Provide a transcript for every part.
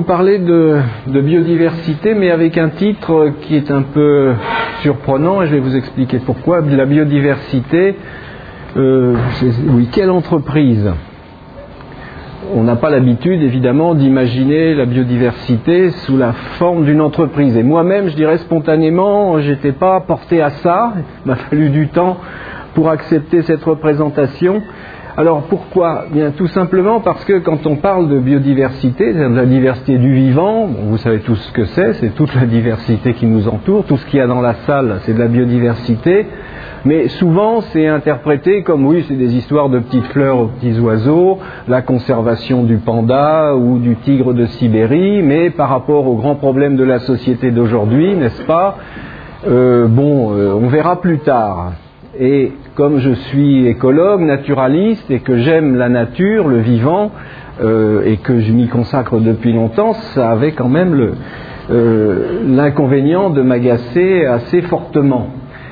parler de biodiversité, mais avec un titre qui est un peu surprenant, et je vais vous expliquer pourquoi. La biodiversité, oui, quelle entreprise? On n'a pas l'habitude, évidemment, d'imaginer la biodiversité sous la forme d'une entreprise. Et moi-même, je dirais spontanément, je n'étais pas porté à ça. Il m'a fallu du temps pour accepter cette représentation. Alors pourquoi? Bien tout simplement parce que quand on parle de biodiversité, de la diversité du vivant, bon, vous savez tous ce que c'est toute la diversité qui nous entoure, tout ce qu'il y a dans la salle, c'est de la biodiversité, mais souvent c'est interprété comme oui, c'est des histoires de petites fleurs aux petits oiseaux, la conservation du panda ou du tigre de Sibérie, mais par rapport aux grands problèmes de la société d'aujourd'hui, n'est-ce pas? On verra plus tard. Et comme je suis écologue, naturaliste, et que j'aime la nature, le vivant, et que je m'y consacre depuis longtemps, ça avait quand même l'inconvénient de m'agacer assez fortement.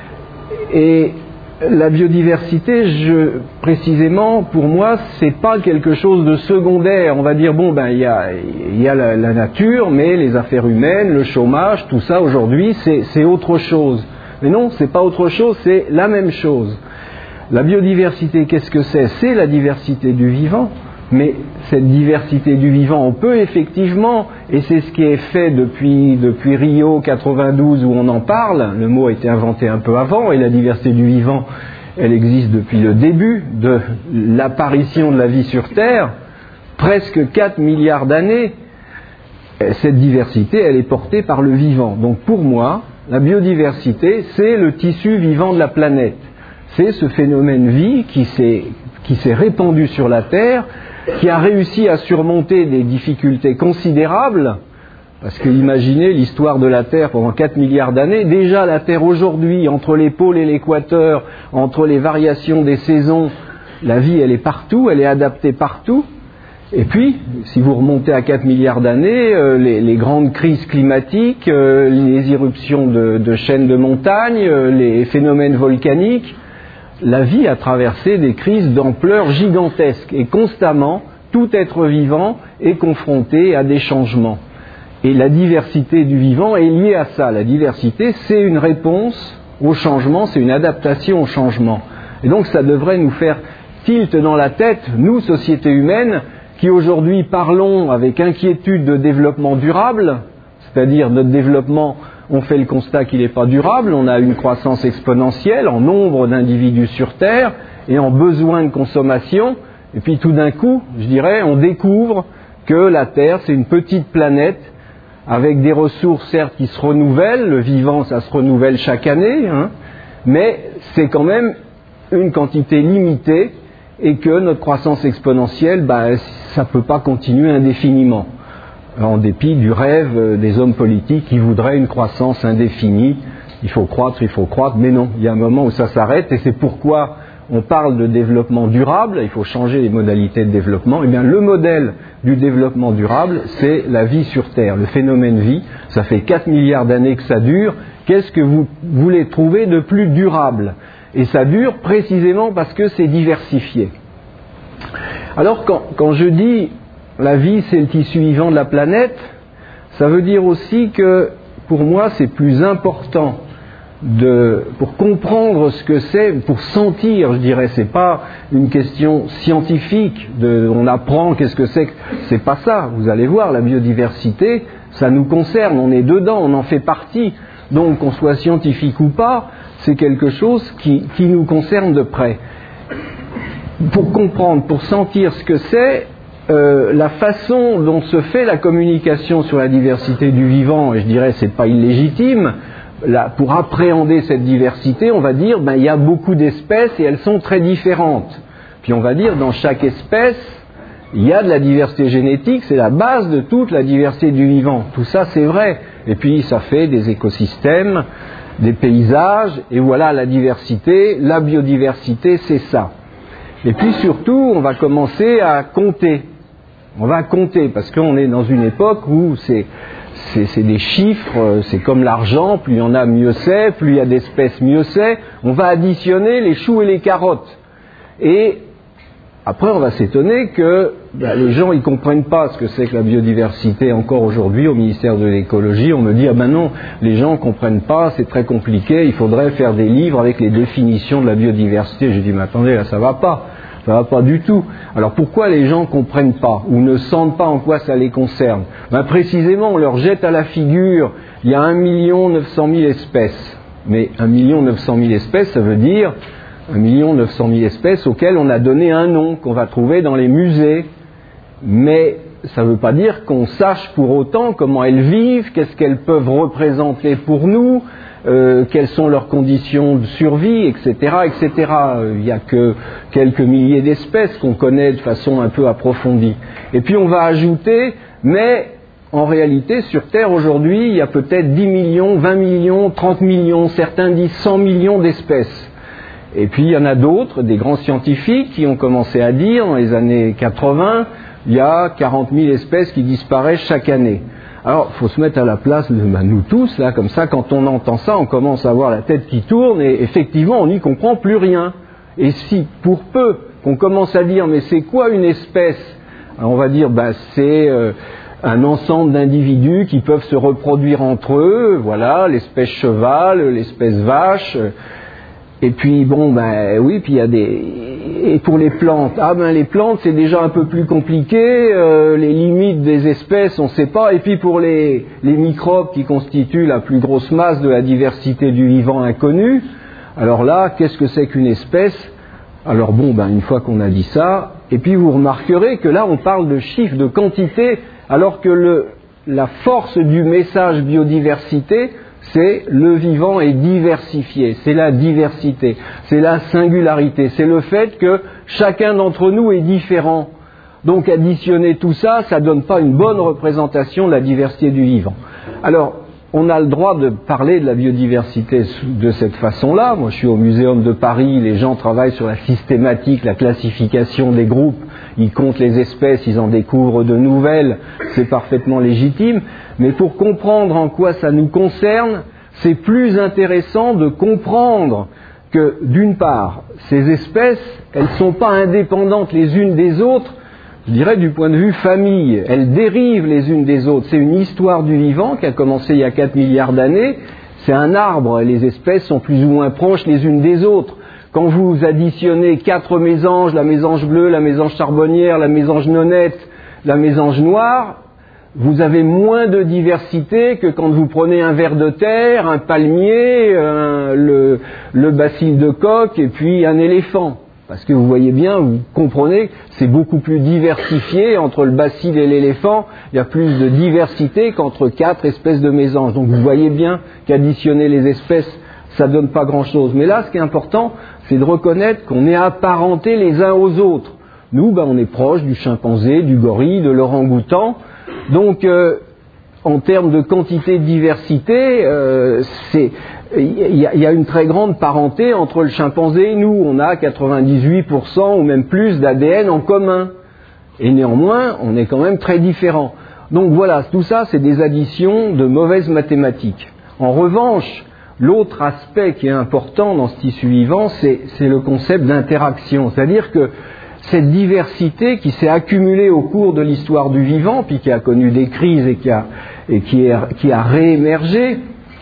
Et la biodiversité, précisément, pour moi, c'est pas quelque chose de secondaire. On va dire, il y a la nature, mais les affaires humaines, le chômage, tout ça, aujourd'hui, c'est autre chose. Mais non, c'est pas autre chose, c'est la même chose. La biodiversité, qu'est-ce que c'est? C'est la diversité du vivant. Mais cette diversité du vivant, on peut effectivement, et c'est ce qui est fait depuis Rio 92 où on en parle, le mot a été inventé un peu avant, et la diversité du vivant, elle existe depuis le début de l'apparition de la vie sur Terre, presque 4 milliards d'années. Cette diversité, elle est portée par le vivant. Donc pour moi, la biodiversité, c'est le tissu vivant de la planète. C'est ce phénomène vie qui s'est répandu sur la Terre, qui a réussi à surmonter des difficultés considérables, parce que imaginez l'histoire de la Terre pendant 4 milliards d'années. Déjà la Terre aujourd'hui, entre les pôles et l'équateur, entre les variations des saisons, la vie elle est partout, elle est adaptée partout. Et puis, si vous remontez à 4 milliards d'années, les grandes crises climatiques, les éruptions de chaînes de montagnes, les phénomènes volcaniques, la vie a traversé des crises d'ampleur gigantesque. Et constamment, tout être vivant est confronté à des changements. Et la diversité du vivant est liée à ça. La diversité, c'est une réponse au changement, c'est une adaptation au changement. Et donc ça devrait nous faire tilt dans la tête, nous, société humaine, qui aujourd'hui parlons avec inquiétude de développement durable, c'est-à-dire notre développement, on fait le constat qu'il n'est pas durable, on a une croissance exponentielle en nombre d'individus sur Terre et en besoin de consommation, et puis tout d'un coup, je dirais, on découvre que la Terre, c'est une petite planète avec des ressources certes qui se renouvellent, le vivant ça se renouvelle chaque année, mais c'est quand même une quantité limitée, et que notre croissance exponentielle, ça ne peut pas continuer indéfiniment, en dépit du rêve des hommes politiques qui voudraient une croissance indéfinie. Il faut croître, mais non, il y a un moment où ça s'arrête, et c'est pourquoi on parle de développement durable, il faut changer les modalités de développement. Eh bien, le modèle du développement durable, c'est la vie sur Terre, le phénomène vie. Ça fait 4 milliards d'années que ça dure. Qu'est-ce que vous voulez trouver de plus durable? Et ça dure précisément parce que c'est diversifié. Alors quand je dis la vie c'est le tissu vivant de la planète, ça veut dire aussi que pour moi c'est plus important pour comprendre ce que c'est, pour sentir, je dirais, c'est pas une question scientifique, on apprend qu'est-ce que c'est pas ça. Vous allez voir, la biodiversité, ça nous concerne, on est dedans, on en fait partie. Donc qu'on soit scientifique ou pas, c'est quelque chose qui nous concerne de près. Pour comprendre, pour sentir ce que c'est, la façon dont se fait la communication sur la diversité du vivant, et je dirais c'est pas illégitime, pour appréhender cette diversité, on va dire il y a beaucoup d'espèces et elles sont très différentes. Puis on va dire dans chaque espèce, il y a de la diversité génétique, c'est la base de toute la diversité du vivant. Tout ça c'est vrai. Et puis ça fait des écosystèmes, des paysages, et voilà la diversité, la biodiversité c'est ça. Et puis surtout on va commencer à compter. On va compter parce qu'on est dans une époque où c'est des chiffres, c'est comme l'argent, plus il y en a mieux c'est, plus il y a d'espèces mieux c'est. On va additionner les choux et les carottes. Et après, on va s'étonner que les gens ils comprennent pas ce que c'est que la biodiversité encore aujourd'hui au ministère de l'écologie. On me dit, ah ben non, les gens comprennent pas, c'est très compliqué, il faudrait faire des livres avec les définitions de la biodiversité. J'ai dit, mais attendez, là ça va pas du tout. Alors pourquoi les gens comprennent pas ou ne sentent pas en quoi ça les concerne? Précisément, on leur jette à la figure, il y a 1 900 000 espèces. Mais 1 900 000 espèces, ça veut dire 1 900 000 espèces auxquelles on a donné un nom, qu'on va trouver dans les musées. Mais ça ne veut pas dire qu'on sache pour autant comment elles vivent, qu'est-ce qu'elles peuvent représenter pour nous, quelles sont leurs conditions de survie, etc., etc. Il n'y a que quelques milliers d'espèces qu'on connaît de façon un peu approfondie. Et puis on va ajouter, mais en réalité, sur Terre aujourd'hui, il y a peut-être 10 millions, 20 millions, 30 millions, certains disent 100 millions d'espèces. Et puis il y en a d'autres, des grands scientifiques qui ont commencé à dire, dans les années 80, il y a 40 000 espèces qui disparaissent chaque année. Alors, il faut se mettre à la place de nous tous, là, comme ça, quand on entend ça, on commence à avoir la tête qui tourne, et effectivement, on n'y comprend plus rien. Et si, pour peu qu'on commence à dire, mais c'est quoi une espèce? Alors, on va dire, c'est un ensemble d'individus qui peuvent se reproduire entre eux, voilà, l'espèce cheval, l'espèce vache. Et puis oui, puis il y a et pour les plantes, les plantes c'est déjà un peu plus compliqué, les limites des espèces on ne sait pas, et puis pour les microbes qui constituent la plus grosse masse de la diversité du vivant inconnu, alors là, qu'est-ce que c'est qu'une espèce? Alors une fois qu'on a dit ça, et puis vous remarquerez que là on parle de chiffres, de quantité, alors que la force du message biodiversité, c'est le vivant est diversifié, c'est la diversité, c'est la singularité, c'est le fait que chacun d'entre nous est différent. Donc additionner tout ça, ça ne donne pas une bonne représentation de la diversité du vivant. Alors, on a le droit de parler de la biodiversité de cette façon-là. Moi, je suis au Muséum de Paris, les gens travaillent sur la systématique, la classification des groupes, ils comptent les espèces, ils en découvrent de nouvelles, c'est parfaitement légitime. Mais pour comprendre en quoi ça nous concerne, c'est plus intéressant de comprendre que, d'une part, ces espèces, elles ne sont pas indépendantes les unes des autres, je dirais du point de vue famille, elles dérivent les unes des autres. C'est une histoire du vivant qui a commencé il y a 4 milliards d'années, c'est un arbre, les espèces sont plus ou moins proches les unes des autres. Quand vous additionnez 4 mésanges, la mésange bleue, la mésange charbonnière, la mésange nonnette, la mésange noire, vous avez moins de diversité que quand vous prenez un ver de terre, un palmier, le bacille de coq et puis un éléphant. Parce que vous voyez bien, vous comprenez, c'est beaucoup plus diversifié entre le bacille et l'éléphant. Il y a plus de diversité qu'entre 4 espèces de mésanges. Donc vous voyez bien qu'additionner les espèces, ça donne pas grand-chose. Mais là, ce qui est important, c'est de reconnaître qu'on est apparentés les uns aux autres. Nous, on est proche du chimpanzé, du gorille, de l'orang-outan. Donc, en termes de quantité de diversité, il y a une très grande parenté entre le chimpanzé et nous. On a 98% ou même plus d'ADN en commun. Et néanmoins, on est quand même très différents. Donc voilà, tout ça, c'est des additions de mauvaises mathématiques. En revanche, l'autre aspect qui est important dans ce tissu vivant, c'est le concept d'interaction. C'est-à-dire que cette diversité qui s'est accumulée au cours de l'histoire du vivant, puis qui a connu des crises et qui a réémergé,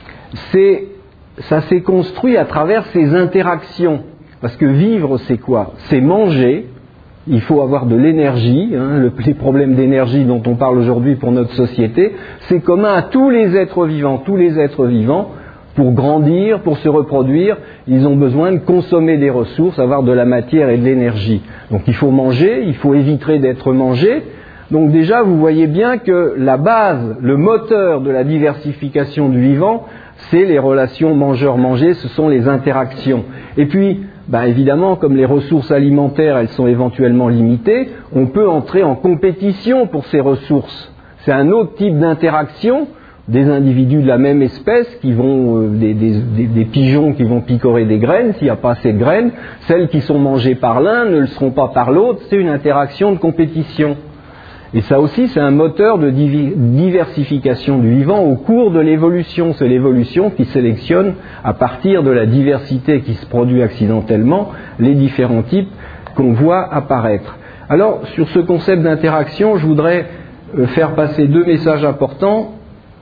ça s'est construit à travers ces interactions. Parce que vivre, c'est quoi? C'est manger, il faut avoir de l'énergie, les problèmes d'énergie dont on parle aujourd'hui pour notre société, c'est commun à tous les êtres vivants. Tous les êtres vivants, pour grandir, pour se reproduire, ils ont besoin de consommer des ressources, avoir de la matière et de l'énergie. Donc il faut manger, il faut éviter d'être mangé. Donc déjà, vous voyez bien que la base, le moteur de la diversification du vivant, c'est les relations mangeur-mangé, ce sont les interactions. Et puis, évidemment, comme les ressources alimentaires, elles sont éventuellement limitées, on peut entrer en compétition pour ces ressources. C'est un autre type d'interaction. Des individus de la même espèce qui vont, des pigeons qui vont picorer des graines, s'il n'y a pas assez de graines, celles qui sont mangées par l'un ne le seront pas par l'autre, c'est une interaction de compétition. Et ça aussi, c'est un moteur de diversification du vivant au cours de l'évolution. C'est l'évolution qui sélectionne, à partir de la diversité qui se produit accidentellement, les différents types qu'on voit apparaître. Alors, sur ce concept d'interaction, je voudrais faire passer deux messages importants.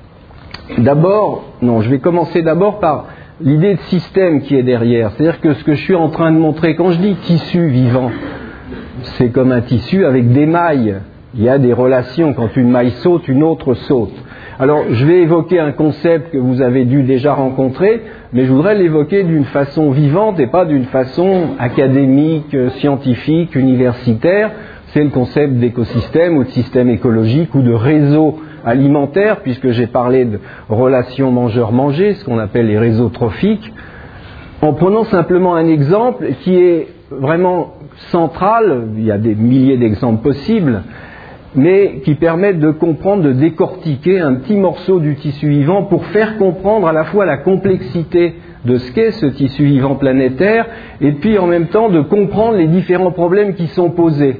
Je vais commencer d'abord par l'idée de système qui est derrière. C'est-à-dire que ce que je suis en train de montrer, quand je dis tissu vivant, c'est comme un tissu avec des mailles. Il y a des relations. Quand une maille saute, une autre saute. Alors, je vais évoquer un concept que vous avez dû déjà rencontrer, mais je voudrais l'évoquer d'une façon vivante et pas d'une façon académique, scientifique, universitaire. C'est le concept d'écosystème ou de système écologique ou de réseau alimentaire, puisque j'ai parlé de relations mangeur-mangé, ce qu'on appelle les réseaux trophiques, en prenant simplement un exemple qui est vraiment central. Il y a des milliers d'exemples possibles, mais qui permettent de comprendre, de décortiquer un petit morceau du tissu vivant pour faire comprendre à la fois la complexité de ce qu'est ce tissu vivant planétaire et puis en même temps de comprendre les différents problèmes qui sont posés.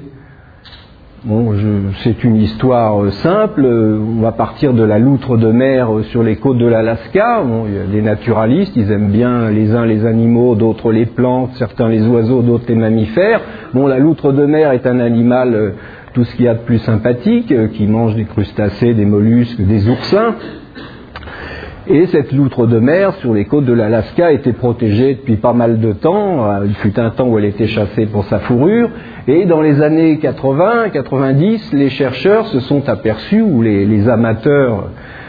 C'est une histoire simple. On va partir de la loutre de mer sur les côtes de l'Alaska. Il y a des naturalistes, ils aiment bien les uns les animaux, d'autres les plantes, certains les oiseaux, d'autres les mammifères. La loutre de mer est un animal, tout ce qu'il y a de plus sympathique, qui mange des crustacés, des mollusques, des oursins. Et cette loutre de mer sur les côtes de l'Alaska était protégée depuis pas mal de temps. Il fut un temps où elle était chassée pour sa fourrure. Et dans les années 80-90, les chercheurs se sont aperçus, ou les amateurs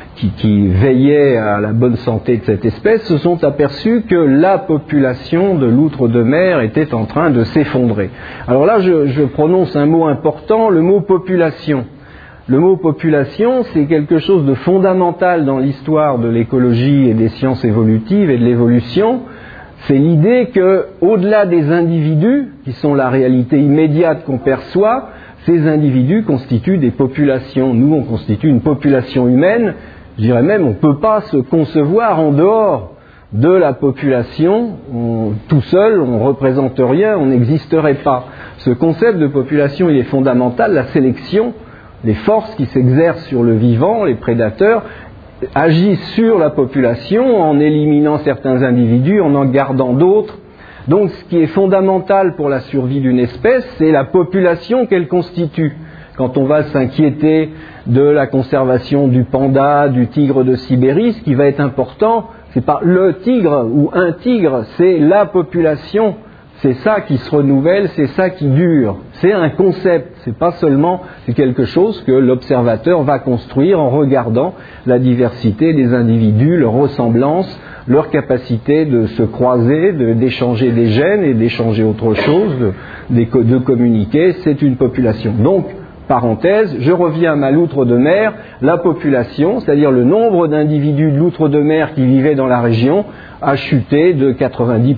qui veillaient à la bonne santé de cette espèce, se sont aperçus que la population de loutre de mer était en train de s'effondrer. Alors là, je prononce un mot important, le mot population. Le mot population, c'est quelque chose de fondamental dans l'histoire de l'écologie et des sciences évolutives et de l'évolution. C'est l'idée que, au-delà des individus, qui sont la réalité immédiate qu'on perçoit, ces individus constituent des populations. Nous, on constitue une population humaine. Je dirais même, on ne peut pas se concevoir en dehors de la population. Tout seul, on ne représente rien, on n'existerait pas. Ce concept de population, il est fondamental. La sélection, les forces qui s'exercent sur le vivant, les prédateurs, agissent sur la population en éliminant certains individus, en gardant d'autres. Donc ce qui est fondamental pour la survie d'une espèce, c'est la population qu'elle constitue. Quand on va s'inquiéter de la conservation du panda, du tigre de Sibérie, ce qui va être important, c'est pas le tigre ou un tigre, c'est la population. C'est ça qui se renouvelle, c'est ça qui dure. C'est un concept, c'est quelque chose que l'observateur va construire en regardant la diversité des individus, leur ressemblance, leur capacité de se croiser, d'échanger des gènes et d'échanger autre chose, de communiquer. C'est une population. Donc, parenthèse, je reviens à ma loutre de mer, la population, c'est-à-dire le nombre d'individus de loutre de mer qui vivaient dans la région, a chuté de 90%.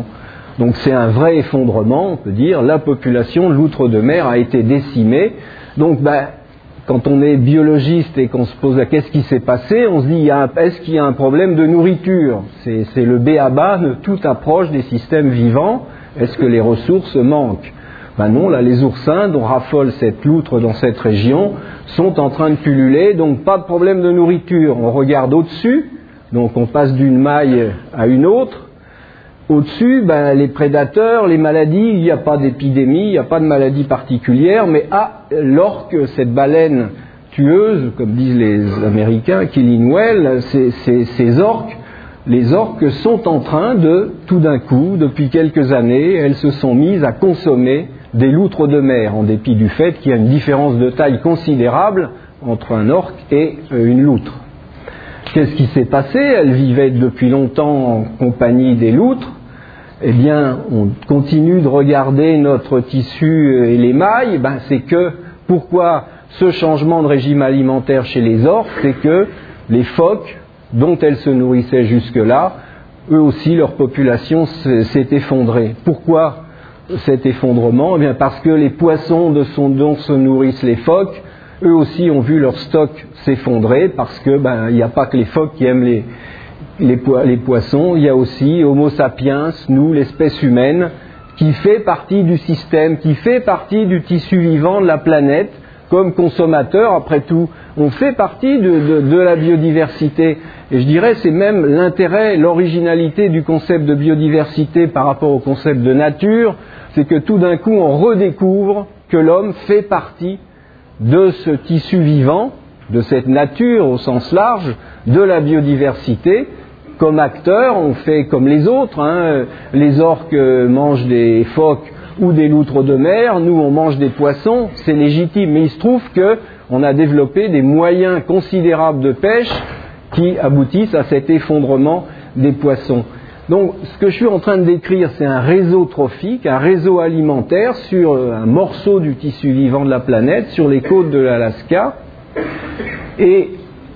Donc c'est un vrai effondrement, on peut dire. La population de loutre de mer a été décimée. Donc quand on est biologiste et qu'on se pose qu'est-ce qui s'est passé, on se dit est-ce qu'il y a un problème de nourriture ? C'est le b.a.-ba de toute approche des systèmes vivants. Est-ce que les ressources manquent ? Non, là les oursins dont raffole cette loutre dans cette région sont en train de pulluler, donc pas de problème de nourriture. On regarde au-dessus, donc on passe d'une maille à une autre. Au-dessus, les prédateurs, les maladies, il n'y a pas d'épidémie, il n'y a pas de maladie particulière, mais l'orque, cette baleine tueuse, comme disent les Américains, killing whale, ces orques, les orques sont en train de, tout d'un coup, depuis quelques années, elles se sont mises à consommer des loutres de mer, en dépit du fait qu'il y a une différence de taille considérable entre un orque et une loutre. Qu'est-ce qui s'est passé ? Elles vivaient depuis longtemps en compagnie des loutres. Eh bien, on continue de regarder notre tissu et les mailles. C'est que, pourquoi ce changement de régime alimentaire chez les orques ? C'est que les phoques, dont elles se nourrissaient jusque-là, eux aussi, leur population s'est effondrée. Pourquoi cet effondrement ? Eh bien, parce que les poissons dont se nourrissent les phoques, eux aussi ont vu leur stock s'effondrer, parce que il n'y a pas que les phoques qui aiment les poissons, il y a aussi Homo sapiens, nous, l'espèce humaine, qui fait partie du système, qui fait partie du tissu vivant de la planète, comme consommateurs, après tout, on fait partie de la biodiversité. Et je dirais c'est même l'intérêt, l'originalité du concept de biodiversité par rapport au concept de nature, c'est que tout d'un coup on redécouvre que l'homme fait partie de ce tissu vivant, de cette nature au sens large, de la biodiversité. Comme acteur, on fait comme les autres, hein. Les orques mangent des phoques ou des loutres de mer, nous on mange des poissons, c'est légitime, mais il se trouve qu'on a développé des moyens considérables de pêche qui aboutissent à cet effondrement des poissons. Donc ce que je suis en train de décrire, c'est un réseau trophique, un réseau alimentaire sur un morceau du tissu vivant de la planète, sur les côtes de l'Alaska. Et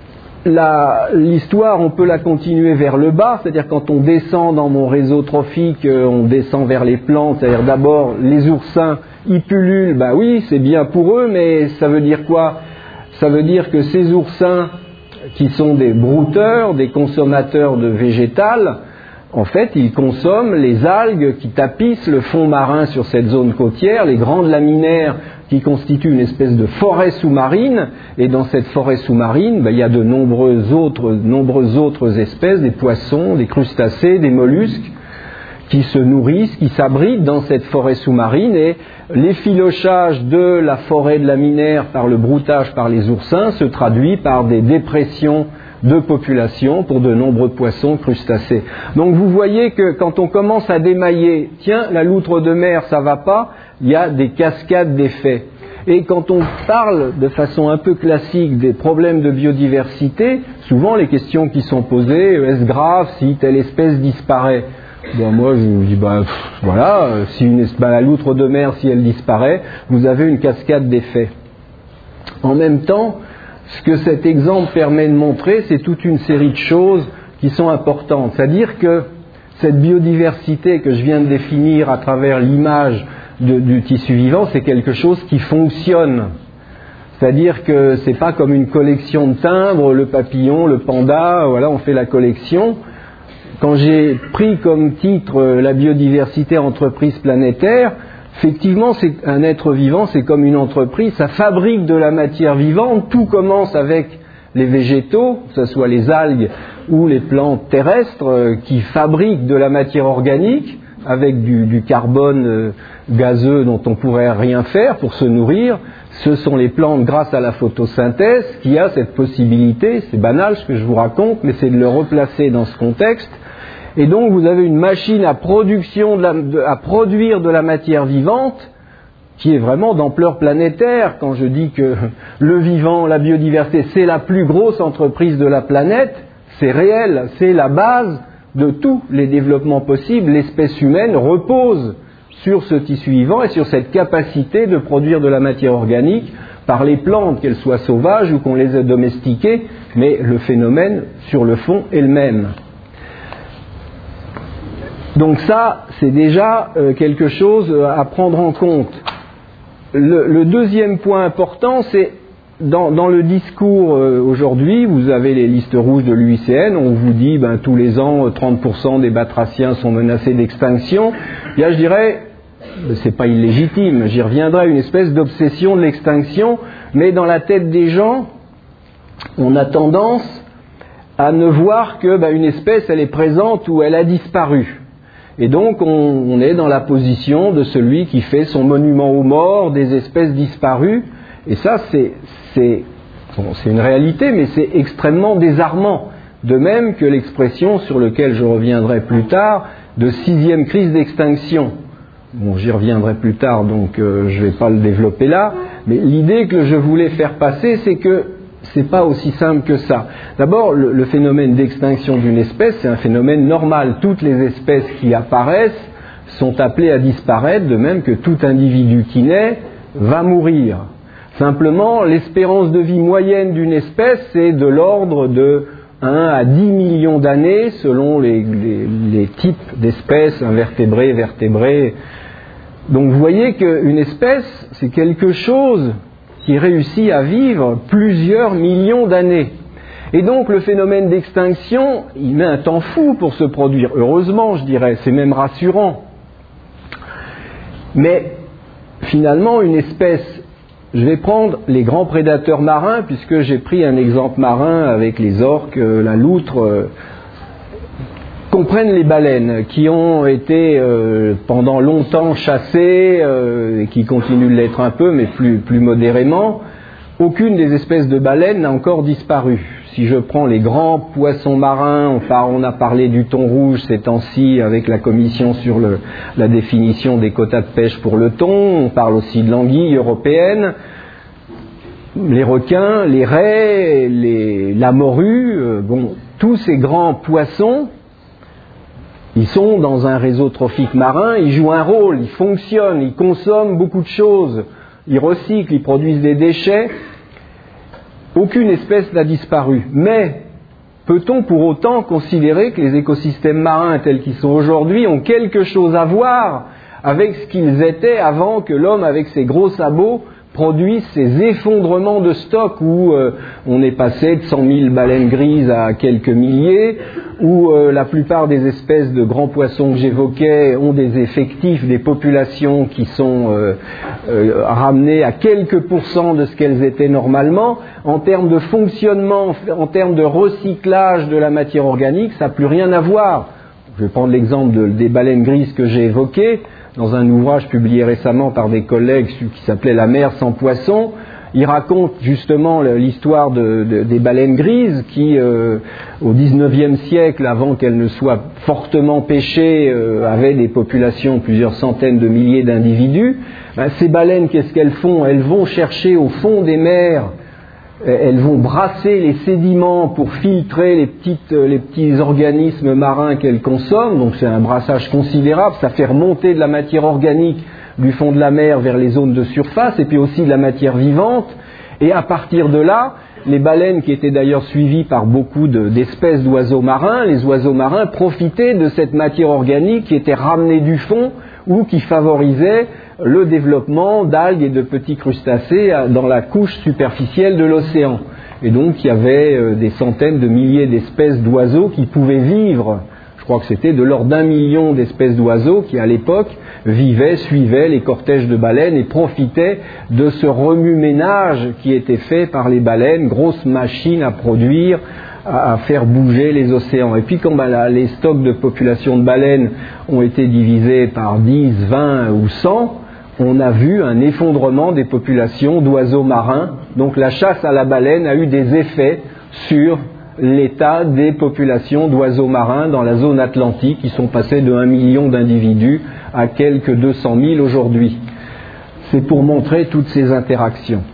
l'histoire, on peut la continuer vers le bas, c'est-à-dire quand on descend dans mon réseau trophique, on descend vers les plantes, c'est-à-dire d'abord les oursins, ils pullulent, ben oui, c'est bien pour eux, mais ça veut dire quoi? Ça veut dire que ces oursins, qui sont des brouteurs, des consommateurs de végétal, en fait, ils consomment les algues qui tapissent le fond marin sur cette zone côtière, les grandes laminaires qui constituent une espèce de forêt sous-marine, et dans cette forêt sous-marine, il y a de nombreuses autres espèces, des poissons, des crustacés, des mollusques, qui se nourrissent, qui s'abritent dans cette forêt sous-marine, et l'effilochage de la forêt de laminaire par le broutage par les oursins se traduit par des dépressions de population pour de nombreux poissons crustacés. Donc vous voyez que quand on commence à démailler, tiens, la loutre de mer, ça va pas, il y a des cascades d'effets. Et quand on parle de façon un peu classique des problèmes de biodiversité, souvent les questions qui sont posées, est-ce grave si telle espèce disparaît? Bon, moi je vous dis, voilà, si la loutre de mer, si elle disparaît, vous avez une cascade d'effets. En même temps, ce que cet exemple permet de montrer, c'est toute une série de choses qui sont importantes. C'est-à-dire que cette biodiversité que je viens de définir à travers l'image du tissu vivant, c'est quelque chose qui fonctionne. C'est-à-dire que c'est pas comme une collection de timbres, le papillon, le panda, voilà, on fait la collection. Quand j'ai pris comme titre la biodiversité entreprise planétaire, effectivement, c'est un être vivant, c'est comme une entreprise, ça fabrique de la matière vivante, tout commence avec les végétaux, que ce soit les algues ou les plantes terrestres, qui fabriquent de la matière organique avec du carbone gazeux dont on pourrait rien faire pour se nourrir. Ce sont les plantes, grâce à la photosynthèse, qui a cette possibilité, c'est banal ce que je vous raconte, mais c'est de le replacer dans ce contexte. Et donc vous avez une machine à produire de la matière vivante qui est vraiment d'ampleur planétaire. Quand je dis que le vivant, la biodiversité, c'est la plus grosse entreprise de la planète, c'est réel, c'est la base de tous les développements possibles. L'espèce humaine repose sur ce tissu vivant et sur cette capacité de produire de la matière organique par les plantes, qu'elles soient sauvages ou qu'on les ait domestiquées, mais le phénomène sur le fond est le même. Donc ça, c'est déjà quelque chose à prendre en compte. Le deuxième point important, c'est dans le discours aujourd'hui, vous avez les listes rouges de l'UICN, on vous dit tous les ans 30% des batraciens sont menacés d'extinction. Là, je dirais, c'est pas illégitime, j'y reviendrai, une espèce d'obsession de l'extinction, mais dans la tête des gens, on a tendance à ne voir que une espèce, elle est présente ou elle a disparu. Et donc on est dans la position de celui qui fait son monument aux morts des espèces disparues. Et ça, c'est une réalité, mais c'est extrêmement désarmant. De même que l'expression sur laquelle je reviendrai plus tard, de 6e crise d'extinction. Bon, j'y reviendrai plus tard, donc je ne vais pas le développer là. Mais l'idée que je voulais faire passer, c'est que c'est pas aussi simple que ça. D'abord, le phénomène d'extinction d'une espèce, c'est un phénomène normal. Toutes les espèces qui apparaissent sont appelées à disparaître, de même que tout individu qui naît va mourir. Simplement, l'espérance de vie moyenne d'une espèce, c'est de l'ordre de 1 à 10 millions d'années, selon les types d'espèces, invertébrés, vertébrés. Donc vous voyez qu'une espèce, c'est quelque chose qui réussit à vivre plusieurs millions d'années. Et donc le phénomène d'extinction, il met un temps fou pour se produire. Heureusement, je dirais, c'est même rassurant. Mais finalement, une espèce Je vais prendre les grands prédateurs marins, puisque j'ai pris un exemple marin avec les orques, la loutre, comprennent les baleines, qui ont été pendant longtemps chassées, et qui continuent de l'être un peu, mais plus modérément. Aucune des espèces de baleines n'a encore disparu. Si je prends les grands poissons marins, on a parlé du thon rouge ces temps-ci avec la commission sur la définition des quotas de pêche pour le thon, on parle aussi de l'anguille européenne, les requins, les raies, la morue, tous ces grands poissons, ils sont dans un réseau trophique marin, ils jouent un rôle, ils fonctionnent, ils consomment beaucoup de choses, ils recyclent, ils produisent des déchets. Aucune espèce n'a disparu. Mais peut-on pour autant considérer que les écosystèmes marins tels qu'ils sont aujourd'hui ont quelque chose à voir avec ce qu'ils étaient avant que l'homme, avec ses gros sabots, produise ces effondrements de stock où on est passé de 100 000 baleines grises à quelques milliers, où la plupart des espèces de grands poissons que j'évoquais ont des effectifs, des populations qui sont ramenées à quelques pourcents de ce qu'elles étaient normalement. En termes de fonctionnement, en termes de recyclage de la matière organique, ça n'a plus rien à voir. Je vais prendre l'exemple des baleines grises que j'ai évoqué. Dans un ouvrage publié récemment par des collègues qui s'appelait « La mer sans poissons », il raconte justement l'histoire des baleines grises qui, au XIXe siècle, avant qu'elles ne soient fortement pêchées, avaient des populations, plusieurs centaines de milliers d'individus. Ces baleines, qu'est-ce qu'elles font? Elles vont chercher au fond des mers, elles vont brasser les sédiments pour filtrer les petits organismes marins qu'elles consomment, donc c'est un brassage considérable, ça fait remonter de la matière organique du fond de la mer vers les zones de surface, et puis aussi de la matière vivante, et à partir de là, les baleines, qui étaient d'ailleurs suivies par beaucoup d'espèces d'oiseaux marins, les oiseaux marins profitaient de cette matière organique qui était ramenée du fond, ou qui favorisait le développement d'algues et de petits crustacés dans la couche superficielle de l'océan. Et donc il y avait des centaines de milliers d'espèces d'oiseaux qui pouvaient vivre. Je crois que c'était de l'ordre d'1 million d'espèces d'oiseaux qui à l'époque suivaient les cortèges de baleines et profitaient de ce remue-ménage qui était fait par les baleines, grosses machines à produire, à faire bouger les océans. Et puis quand les stocks de population de baleines ont été divisés par 10, 20 ou 100, on a vu un effondrement des populations d'oiseaux marins. Donc la chasse à la baleine a eu des effets sur l'état des populations d'oiseaux marins dans la zone atlantique, qui sont passées de 1 million d'individus à quelques 200 000 aujourd'hui. C'est pour montrer toutes ces interactions.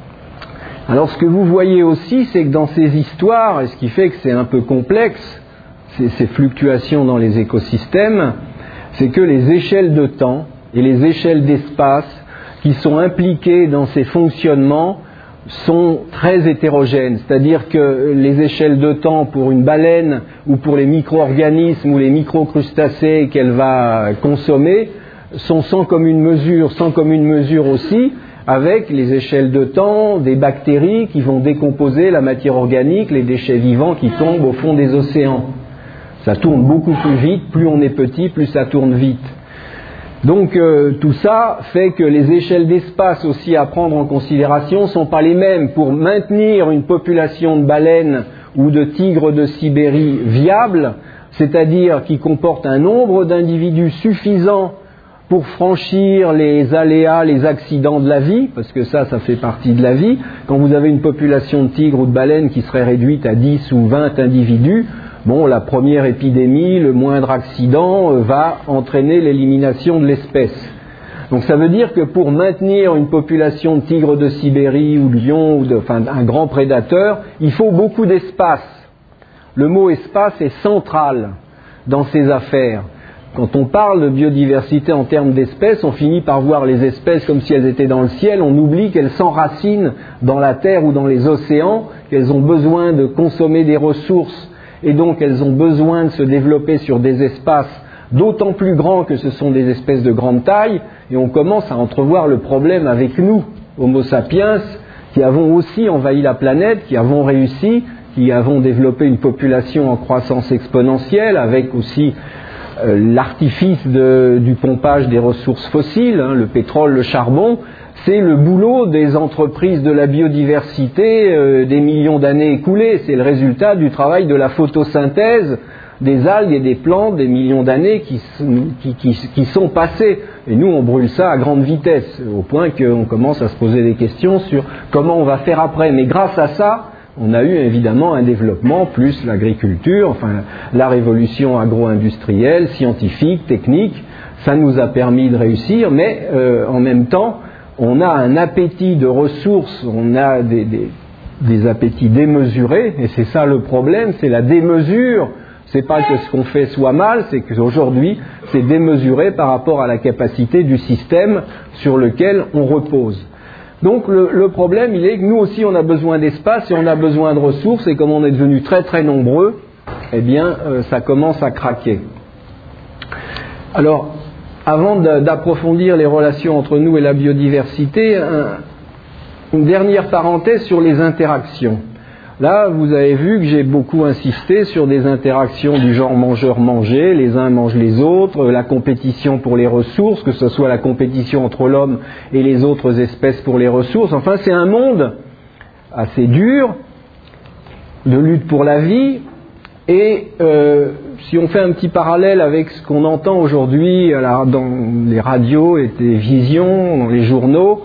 Alors ce que vous voyez aussi, c'est que dans ces histoires, et ce qui fait que c'est un peu complexe, ces fluctuations dans les écosystèmes, c'est que les échelles de temps et les échelles d'espace qui sont impliquées dans ces fonctionnements sont très hétérogènes. C'est-à-dire que les échelles de temps pour une baleine ou pour les micro-organismes ou les micro-crustacés qu'elle va consommer sont sans commune mesure aussi avec les échelles de temps des bactéries qui vont décomposer la matière organique, les déchets vivants qui tombent au fond des océans. Ça tourne beaucoup plus vite, plus on est petit, plus ça tourne vite. Donc tout ça fait que les échelles d'espace aussi à prendre en considération ne sont pas les mêmes. Pour maintenir une population de baleines ou de tigres de Sibérie viable, c'est-à-dire qui comporte un nombre d'individus suffisant pour franchir les aléas, les accidents de la vie, parce que ça fait partie de la vie. Quand vous avez une population de tigres ou de baleines qui serait réduite à 10 ou 20 individus, la première épidémie, le moindre accident va entraîner l'élimination de l'espèce. Donc ça veut dire que pour maintenir une population de tigres de Sibérie ou de lions, un grand prédateur, il faut beaucoup d'espace. Le mot espace est central dans ces affaires. Quand on parle de biodiversité en termes d'espèces, on finit par voir les espèces comme si elles étaient dans le ciel, on oublie qu'elles s'enracinent dans la terre ou dans les océans, qu'elles ont besoin de consommer des ressources et donc elles ont besoin de se développer sur des espaces d'autant plus grands que ce sont des espèces de grande taille, et on commence à entrevoir le problème avec nous, Homo sapiens, qui avons aussi envahi la planète, qui avons réussi, qui avons développé une population en croissance exponentielle, avec aussi l'artifice du pompage des ressources fossiles, le pétrole, le charbon. c'est le boulot des entreprises de la biodiversité des millions d'années écoulées. C'est le résultat du travail de la photosynthèse des algues et des plantes des millions d'années qui sont passées. Et nous, on brûle ça à grande vitesse, au point qu'on commence à se poser des questions sur comment on va faire après. Mais grâce à ça, on a eu évidemment un développement, plus l'agriculture, enfin la révolution agro-industrielle, scientifique, technique. Ça nous a permis de réussir, mais en même temps, on a un appétit de ressources, on a des appétits démesurés, et c'est ça le problème, c'est la démesure. C'est pas que ce qu'on fait soit mal, c'est qu'aujourd'hui, c'est démesuré par rapport à la capacité du système sur lequel on repose. Donc le problème, il est que nous aussi, on a besoin d'espace et on a besoin de ressources, et comme on est devenu très très nombreux, eh bien, ça commence à craquer. Alors, avant d'approfondir les relations entre nous et la biodiversité, une dernière parenthèse sur les interactions. Là, vous avez vu que j'ai beaucoup insisté sur des interactions du genre mangeur-manger, les uns mangent les autres, la compétition pour les ressources, que ce soit la compétition entre l'homme et les autres espèces pour les ressources. Enfin, c'est un monde assez dur de lutte pour la vie. Et si on fait un petit parallèle avec ce qu'on entend aujourd'hui dans les radios et télévisions, dans les journaux,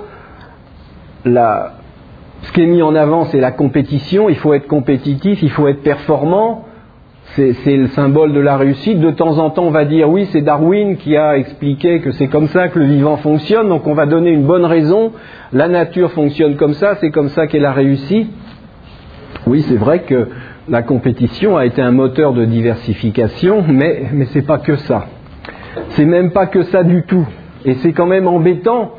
ce qui est mis en avant, c'est la compétition. Il faut être compétitif, il faut être performant. C'est le symbole de la réussite. De temps en temps, on va dire, oui, c'est Darwin qui a expliqué que c'est comme ça que le vivant fonctionne, donc on va donner une bonne raison. La nature fonctionne comme ça, c'est comme ça qu'elle a réussi. Oui, c'est vrai que la compétition a été un moteur de diversification, mais c'est pas que ça. C'est même pas que ça du tout. Et c'est quand même embêtant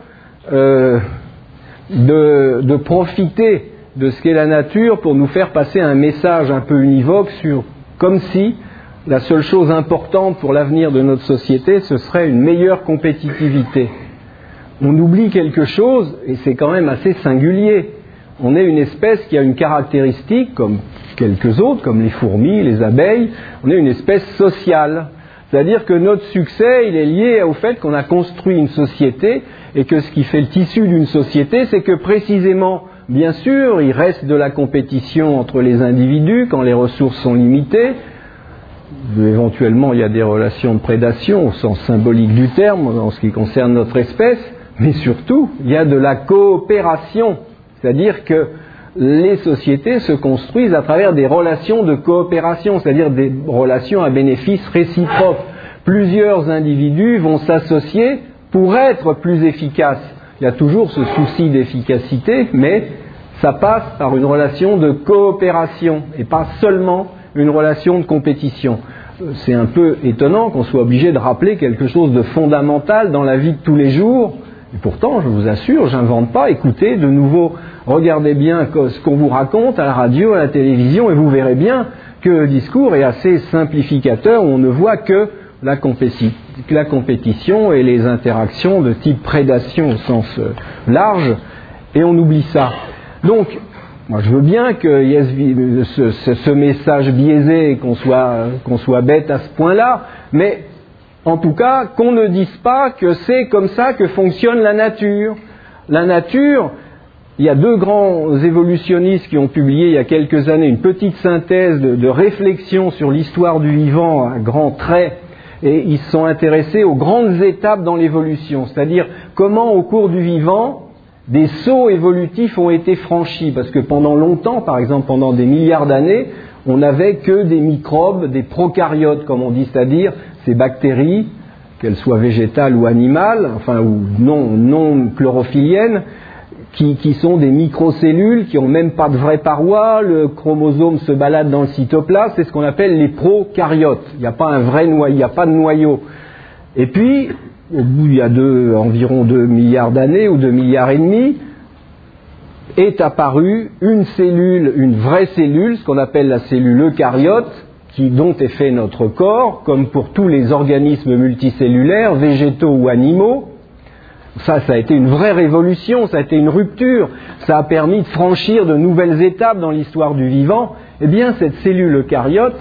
de profiter de ce qu'est la nature pour nous faire passer un message un peu univoque sur comme si la seule chose importante pour l'avenir de notre société, ce serait une meilleure compétitivité. On oublie quelque chose, et c'est quand même assez singulier. On est une espèce qui a une caractéristique, comme quelques autres, comme les fourmis, les abeilles, on est une espèce sociale. C'est-à-dire que notre succès, il est lié au fait qu'on a construit une société, et que ce qui fait le tissu d'une société, c'est que précisément, bien sûr, il reste de la compétition entre les individus quand les ressources sont limitées. Éventuellement, il y a des relations de prédation au sens symbolique du terme, en ce qui concerne notre espèce, mais surtout, il y a de la coopération. C'est-à-dire que les sociétés se construisent à travers des relations de coopération, c'est-à-dire des relations à bénéfice réciproque. Plusieurs individus vont s'associer pour être plus efficaces. Il y a toujours ce souci d'efficacité, mais ça passe par une relation de coopération et pas seulement une relation de compétition. C'est un peu étonnant qu'on soit obligé de rappeler quelque chose de fondamental dans la vie de tous les jours. Et pourtant, je vous assure, j'invente pas, écoutez de nouveau, regardez bien ce qu'on vous raconte à la radio, à la télévision, et vous verrez bien que le discours est assez simplificateur, où on ne voit que la compétition et les interactions de type prédation au sens large, et on oublie ça. Donc, moi je veux bien qu'il y ait ce message biaisé, qu'on soit bête à ce point-là, mais en tout cas, qu'on ne dise pas que c'est comme ça que fonctionne la nature. La nature, il y a deux grands évolutionnistes qui ont publié il y a quelques années une petite synthèse de réflexion sur l'histoire du vivant à grands traits, et ils se sont intéressés aux grandes étapes dans l'évolution, c'est-à-dire comment au cours du vivant, des sauts évolutifs ont été franchis, parce que pendant longtemps, par exemple pendant des milliards d'années, on n'avait que des microbes, des prokaryotes comme on dit, c'est-à-dire ces bactéries, qu'elles soient végétales ou animales, enfin ou non chlorophylliennes, qui sont des microcellules, qui n'ont même pas de vraies parois, le chromosome se balade dans le cytoplasme, c'est ce qu'on appelle les prokaryotes. Il n'y a pas un vrai noyau, il n'y a pas de noyau. Et puis, au bout, il y a environ 2 milliards d'années ou 2 milliards et demi, est apparue une cellule, une vraie cellule, ce qu'on appelle la cellule eucaryote, dont est fait notre corps, comme pour tous les organismes multicellulaires, végétaux ou animaux. Ça a été une vraie révolution, ça a été une rupture, ça a permis de franchir de nouvelles étapes dans l'histoire du vivant. Eh bien, cette cellule eucaryote,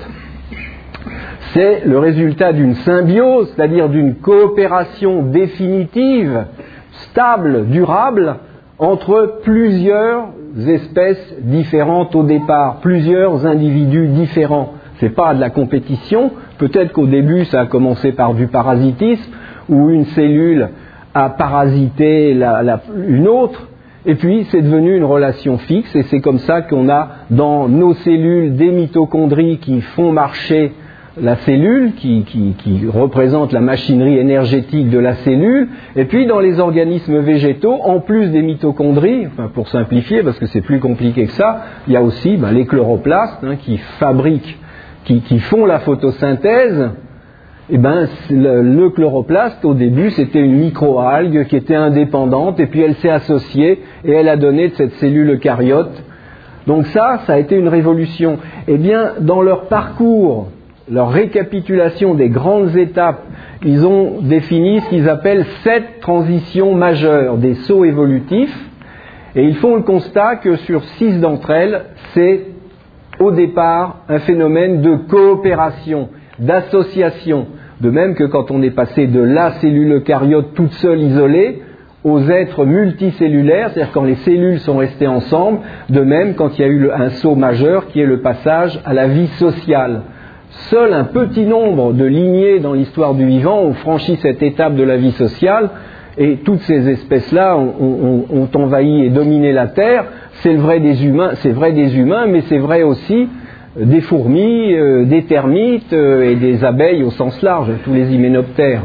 c'est le résultat d'une symbiose, c'est-à-dire d'une coopération définitive, stable, durable, entre plusieurs espèces différentes au départ, plusieurs individus différents. C'est pas de la compétition. Peut-être qu'au début, ça a commencé par du parasitisme, où une cellule a parasité une autre, et puis c'est devenu une relation fixe, et c'est comme ça qu'on a dans nos cellules des mitochondries qui font marcher la cellule, qui représente la machinerie énergétique de la cellule, et puis dans les organismes végétaux, en plus des mitochondries, enfin pour simplifier, parce que c'est plus compliqué que ça, il y a aussi les chloroplastes qui fabriquent, qui font la photosynthèse. Eh ben, le chloroplaste, au début, c'était une microalgue qui était indépendante, et puis elle s'est associée, et elle a donné de cette cellule eucaryote. Donc ça a été une révolution. Eh bien, dans leur parcours, leur récapitulation des grandes étapes, ils ont défini ce qu'ils appellent 7 transitions majeures, des sauts évolutifs, et ils font le constat que sur 6 d'entre elles, c'est au départ un phénomène de coopération, d'association. De même que quand on est passé de la cellule eucaryote toute seule isolée aux êtres multicellulaires, c'est-à-dire quand les cellules sont restées ensemble, de même quand il y a eu un saut majeur qui est le passage à la vie sociale. Seul un petit nombre de lignées dans l'histoire du vivant ont franchi cette étape de la vie sociale, et toutes ces espèces-là ont envahi et dominé la Terre. C'est vrai des humains, mais c'est vrai aussi des fourmis, des termites et des abeilles au sens large, tous les hyménoptères.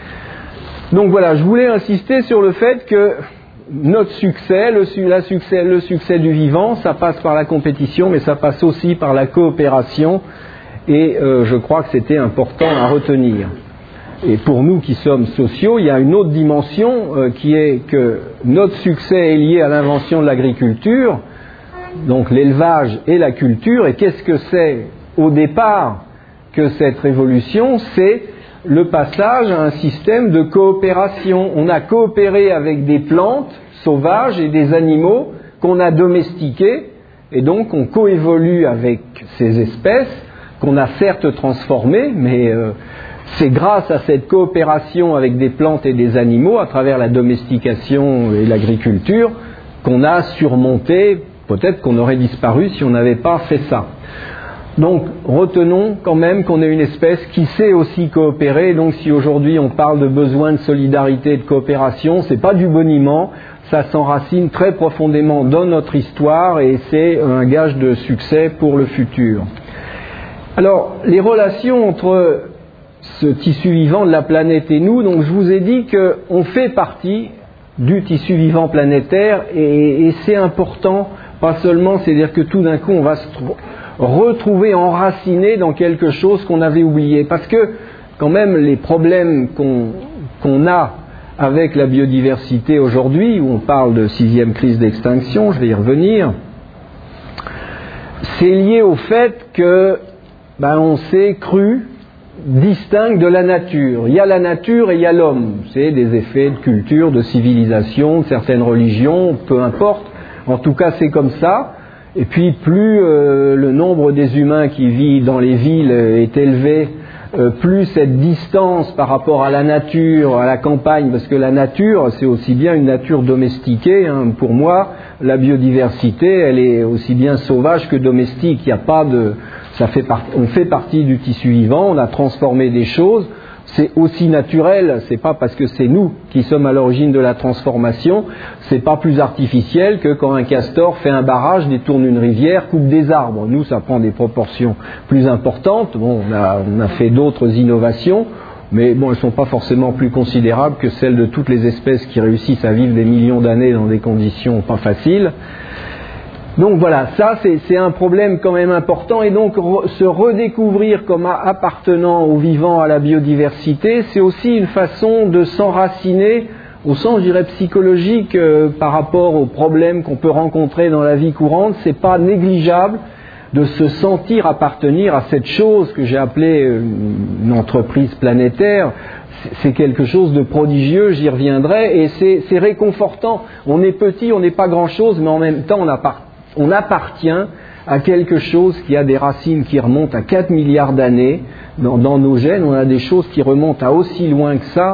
Donc voilà, je voulais insister sur le fait que notre succès, le succès du vivant, ça passe par la compétition, mais ça passe aussi par la coopération, et je crois que c'était important à retenir. Et pour nous qui sommes sociaux, il y a une autre dimension qui est que notre succès est lié à l'invention de l'agriculture, donc l'élevage et la culture. Et qu'est-ce que c'est au départ que cette révolution? C'est le passage à un système de coopération. On a coopéré avec des plantes sauvages et des animaux qu'on a domestiqués, et donc on coévolue avec ces espèces qu'on a certes transformées, mais c'est grâce à cette coopération avec des plantes et des animaux, à travers la domestication et l'agriculture, qu'on a surmonté. Peut-être qu'on aurait disparu si on n'avait pas fait ça. Donc, retenons quand même qu'on est une espèce qui sait aussi coopérer. Donc, si aujourd'hui on parle de besoin de solidarité et de coopération, c'est pas du boniment, ça s'enracine très profondément dans notre histoire, et c'est un gage de succès pour le futur. Alors, les relations entre ce tissu vivant de la planète et nous, donc je vous ai dit qu'on fait partie du tissu vivant planétaire, et c'est important. Pas seulement, c'est-à-dire que tout d'un coup, on va se retrouver enraciné dans quelque chose qu'on avait oublié. Parce que, quand même, les problèmes qu'on a avec la biodiversité aujourd'hui, où on parle de 6e crise d'extinction, je vais y revenir, c'est lié au fait que on s'est cru distinct de la nature. Il y a la nature et il y a l'homme. C'est des effets de culture, de civilisation, de certaines religions, peu importe. En tout cas, c'est comme ça. Et puis, plus le nombre des humains qui vivent dans les villes est élevé, plus cette distance par rapport à la nature, à la campagne, parce que la nature, c'est aussi bien une nature domestiquée. Pour moi, la biodiversité, elle est aussi bien sauvage que domestique. Il n'y a pas de... on fait partie du tissu vivant, on a transformé des choses. C'est aussi naturel, c'est pas parce que c'est nous qui sommes à l'origine de la transformation, c'est pas plus artificiel que quand un castor fait un barrage, détourne une rivière, coupe des arbres. Nous, ça prend des proportions plus importantes. Bon, on a fait d'autres innovations, mais bon, elles sont pas forcément plus considérables que celles de toutes les espèces qui réussissent à vivre des millions d'années dans des conditions pas faciles. Donc voilà, ça c'est un problème quand même important, et donc se redécouvrir comme appartenant au vivant, à la biodiversité, c'est aussi une façon de s'enraciner au sens, je dirais, psychologique par rapport aux problèmes qu'on peut rencontrer dans la vie courante. C'est pas négligeable de se sentir appartenir à cette chose que j'ai appelée une entreprise planétaire. C'est quelque chose de prodigieux, j'y reviendrai, et c'est réconfortant. On est petit, on n'est pas grand-chose, mais en même temps on appartient à quelque chose qui a des racines qui remontent à 4 milliards d'années. Dans nos gènes, on a des choses qui remontent à aussi loin que ça.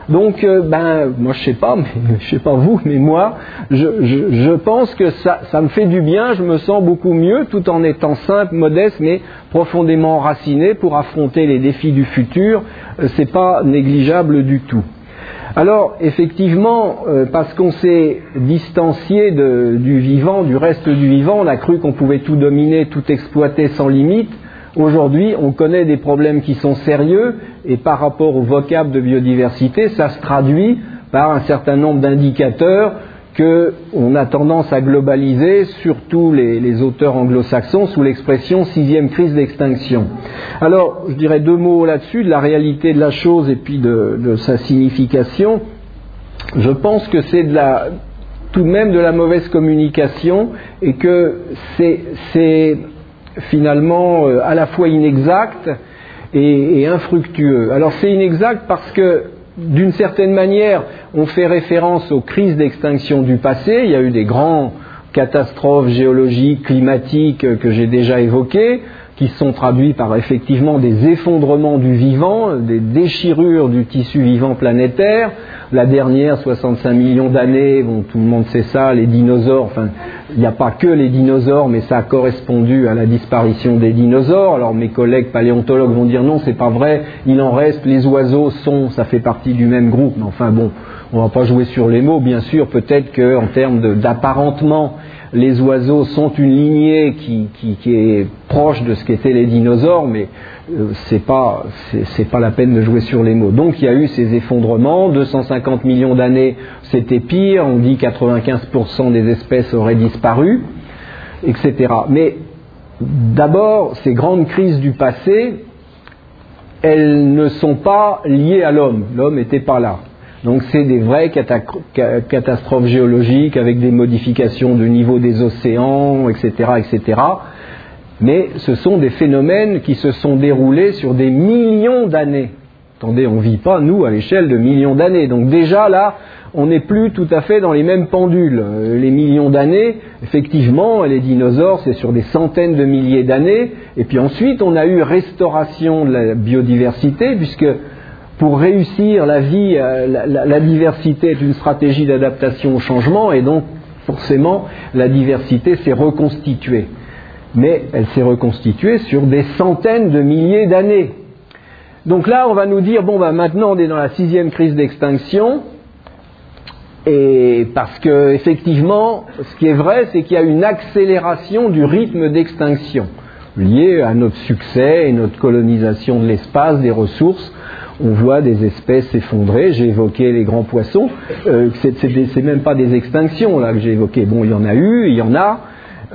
Donc, moi je sais pas vous, mais moi, je pense que ça me fait du bien, je me sens beaucoup mieux, tout en étant simple, modeste, mais profondément enraciné pour affronter les défis du futur. C'est pas négligeable du tout. Alors, effectivement, parce qu'on s'est distancié du vivant, du reste du vivant, on a cru qu'on pouvait tout dominer, tout exploiter sans limite. Aujourd'hui, on connaît des problèmes qui sont sérieux, et par rapport au vocable de biodiversité, ça se traduit par un certain nombre d'indicateurs qu'on a tendance à globaliser, surtout les auteurs anglo-saxons, sous l'expression 6e crise d'extinction. Alors, je dirais 2 mots là-dessus, de la réalité de la chose et puis de sa signification. Je pense que c'est tout de même de la mauvaise communication, et que c'est finalement à la fois inexact et infructueux. Alors c'est inexact parce que d'une certaine manière on fait référence aux crises d'extinction du passé. Il y a eu des grandes catastrophes géologiques, climatiques que j'ai déjà évoquées, qui se sont traduits par effectivement des effondrements du vivant, des déchirures du tissu vivant planétaire. La dernière, 65 millions d'années, bon, tout le monde sait ça, les dinosaures, enfin, il n'y a pas que les dinosaures, mais ça a correspondu à la disparition des dinosaures. Alors mes collègues paléontologues vont dire non, c'est pas vrai, il en reste, les oiseaux ça fait partie du même groupe, mais enfin bon, on ne va pas jouer sur les mots, bien sûr, peut-être qu'en termes d'apparentement, les oiseaux sont une lignée qui est proche de ce qu'étaient les dinosaures, mais c'est pas la peine de jouer sur les mots. Donc il y a eu ces effondrements, 250 millions d'années, c'était pire, on dit 95% des espèces auraient disparu, etc. Mais d'abord, ces grandes crises du passé, elles ne sont pas liées à l'homme. L'homme n'était pas là. Donc c'est des vraies catastrophes géologiques avec des modifications de niveau des océans, etc., etc. Mais ce sont des phénomènes qui se sont déroulés sur des millions d'années. Attendez, on ne vit pas, nous, à l'échelle de millions d'années. Donc déjà là, on n'est plus tout à fait dans les mêmes pendules. Les millions d'années, effectivement, les dinosaures, c'est sur des centaines de milliers d'années. Et puis ensuite, on a eu restauration de la biodiversité, puisque pour réussir la vie, la diversité est une stratégie d'adaptation au changement, et donc forcément la diversité s'est reconstituée. Mais elle s'est reconstituée sur des centaines de milliers d'années. Donc là, on va nous dire, maintenant on est dans la 6e crise d'extinction, et parce que effectivement, ce qui est vrai, c'est qu'il y a une accélération du rythme d'extinction, liée à notre succès et notre colonisation de l'espace, des ressources. On voit des espèces s'effondrer. J'ai évoqué les grands poissons. C'est même pas des extinctions là que j'ai évoquées. Bon, il y en a eu, il y en a.